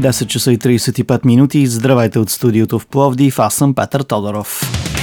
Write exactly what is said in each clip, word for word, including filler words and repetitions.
десет часа и тридесет и пет минути. Здравейте от студиото в Пловдив. Аз съм Петър Тодоров.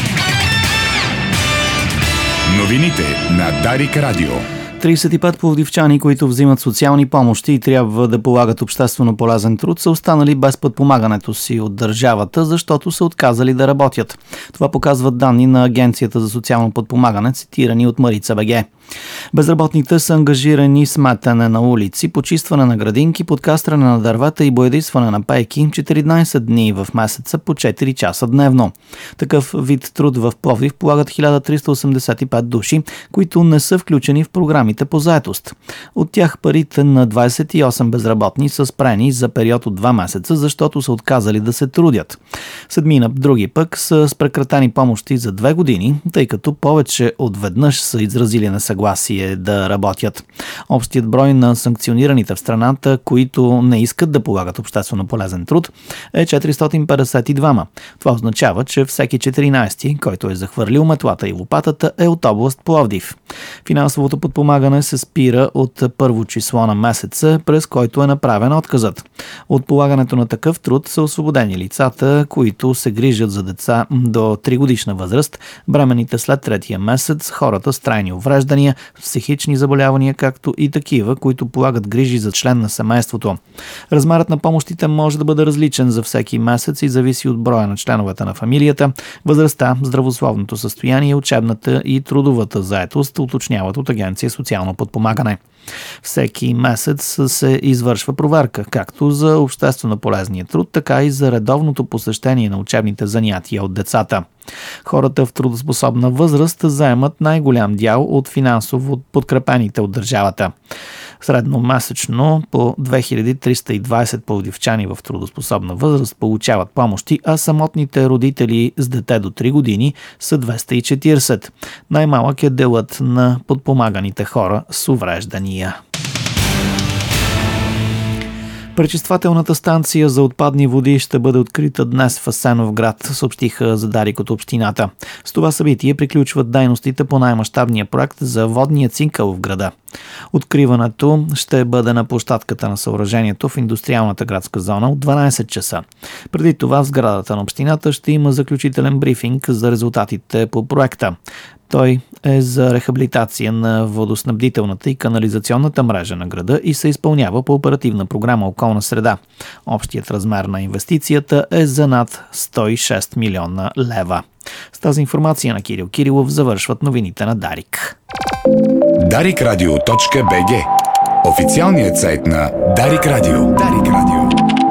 Новините на Дарик Радио. тридесет и пет пловдивчани, които взимат социални помощи и трябва да полагат обществено полезен труд, са останали без подпомагането си от държавата, защото са отказали да работят. Това показват данни на Агенцията за социално подпомагане, цитирани от Марица БГ. Безработните са ангажирани с метене на улици, почистване на градинки, подкастране на дървета и боядисване на пейки четиринадесет дни в месеца по четири часа дневно. Такъв вид труд в Пловдив полагат хиляда триста осемдесет и пет души, които не са включени в програмите по заетост. От тях парите на двадесет и осем безработни са спрени за период от два месеца, защото са отказали да се трудят. Седмина други пък са с прекратени помощи за две години, тъй като повече от веднъж са изразили несъгласие да работят. Общият брой на санкционираните в страната, които не искат да полагат обществено полезен труд, е четиристотин петдесет и два. Това означава, че всеки четиринадесети, който е захвърлил метлата и лопатата, е от област Пловдив. Финансовото подпомагане се спира от първо число на месеца, през който е направен отказът. От полагането на такъв труд са освободени лицата, които се грижат за деца до три годишна възраст, бременните след третия месец, хората с трайни увреждания, психични заболявания, както и такива, които полагат грижи за член на семейството. Размерът на помощите може да бъде различен за всеки месец и зависи от броя на членовете на фамилията, възрастта, здравословното състояние, учебната и трудовата заетост, уточняват от Агенция социално подпомагане. Всеки месец се извършва проверка, както за обществено полезния труд, така и за редовното посещение на учебните занятия от децата. Хората в трудоспособна възраст заемат най-голям дял от финансово подкрепените от държавата. Средномесечно по две хиляди триста и двадесет пловдивчани в трудоспособна възраст получават помощи, а самотните родители с дете до три години са двеста и четиридесет. Най-малък е делът на подпомаганите хора с увреждания. Пречиствателната станция за отпадни води ще бъде открита днес в Асеновград, съобщиха за Дарик от общината. С това събитие приключват дейностите по най-мащабния проект за водния цикъл в града. Откриването ще бъде на площадката на съоръжението в индустриалната градска зона от дванадесет часа. Преди това в сградата на общината ще има заключителен брифинг за резултатите по проекта. Той е за рехабилитация на водоснабдителната и канализационната мрежа на града и се изпълнява по оперативна програма Околна среда. Общият размер на инвестицията е за над сто и шест милиона лева. С тази информация на Кирил Кирилов завършват новините на Дарик. дарик радио точка би джи. Официалният сайт на Дарик Радио. Дарик Радио.